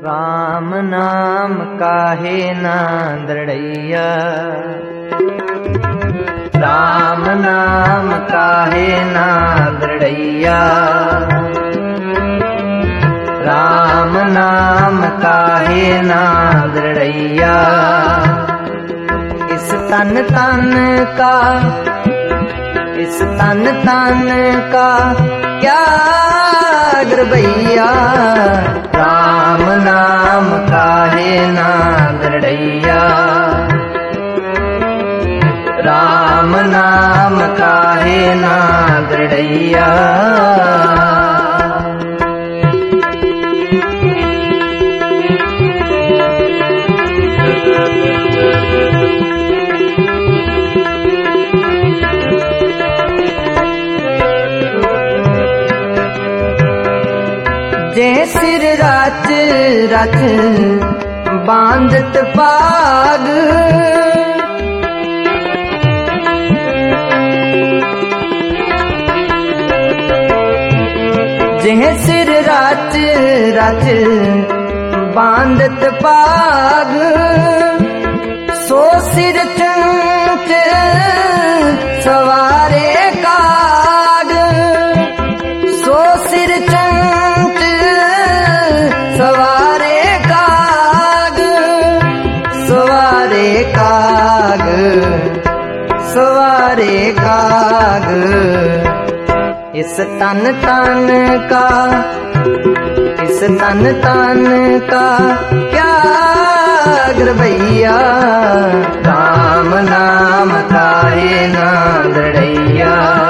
राम नाम काहे ना दृढ़ैया, राम नाम काहे ना दृढ़ैया, राम नाम काहे ना दृढ़ैया। इस तन तन का, इस तन तन का क्या गरबैया, राम नाम काहे ना दृढ़ैया, राम नाम काहे ना दृढ़ैया। जे सिर रच रच बांधत पाग, जे सिर रच रच बांधत पाग, सो सिर चंच सवारे काग, सो सिर चंच सवारे काग, सवारे काग, सवारे काग। इस तन तन का, इस तन तन का क्या गरबैया, राम नाम काहे ना दृढ़ैया,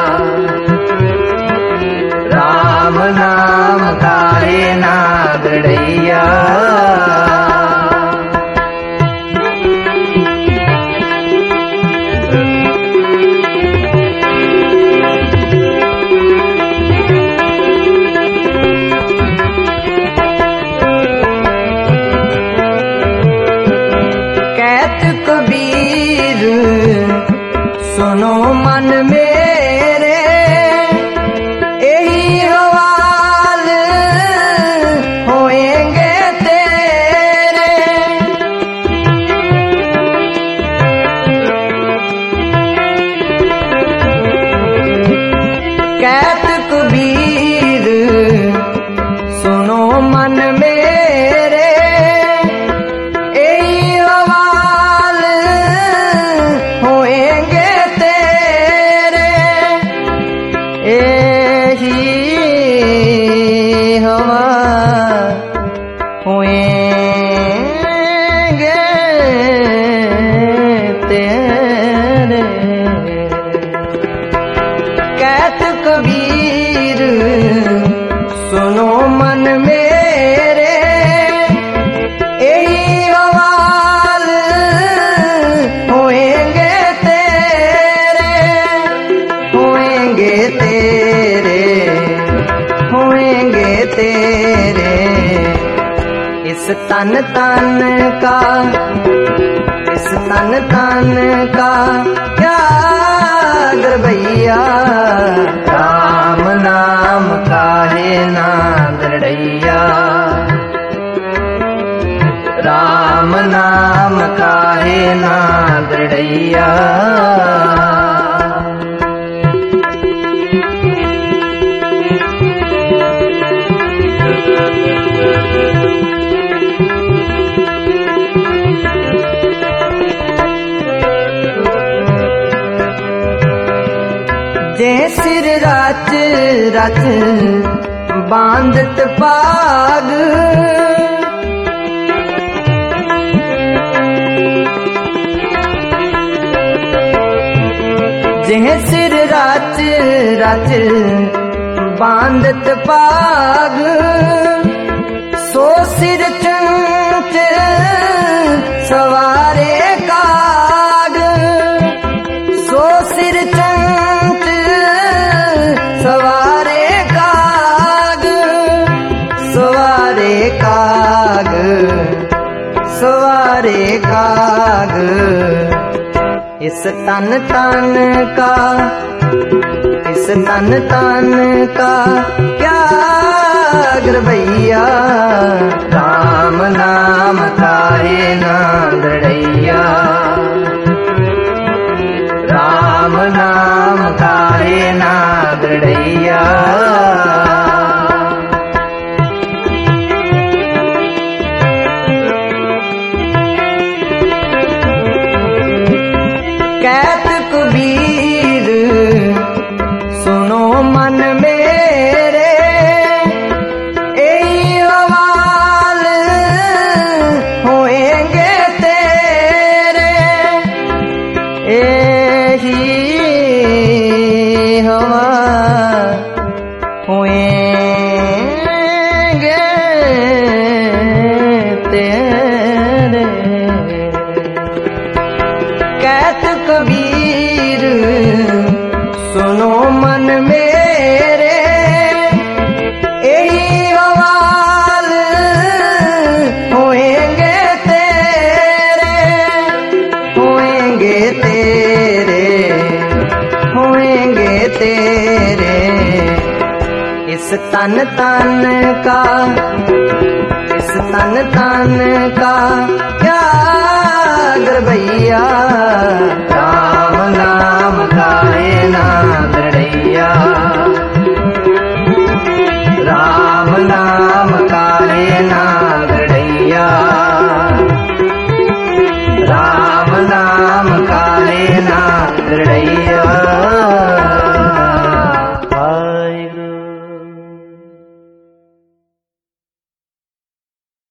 राम नाम काहे ना दृढ़ैया। कबीर सुनो मन मेरे, यही हवाल होएंगे तेरे। कहत कबीर सुनो मन मेरे, कहत कबीर सुनो मन मेरे, यही हवाल होएंगे तेरे, होएंगे तेरे, होएंगे तेरे। इस तन तन का, इस तन तन का क्या गरबैया, राम नाम काहे ना दृढ़ैया, राम नाम काहे ना दृढ़ैया। जे सिर रच रच बांधत पाग, जे सिर रच रच बांधत पाग, सो सिर चंच सवारे काग, सो सिर चंच सवारे काग, सवारे काग, सवारे काग। इस तन तन का, इस तन तन का क्या गरबैया, राम इस तन तन का, इस तन तन का क्या गर भैया।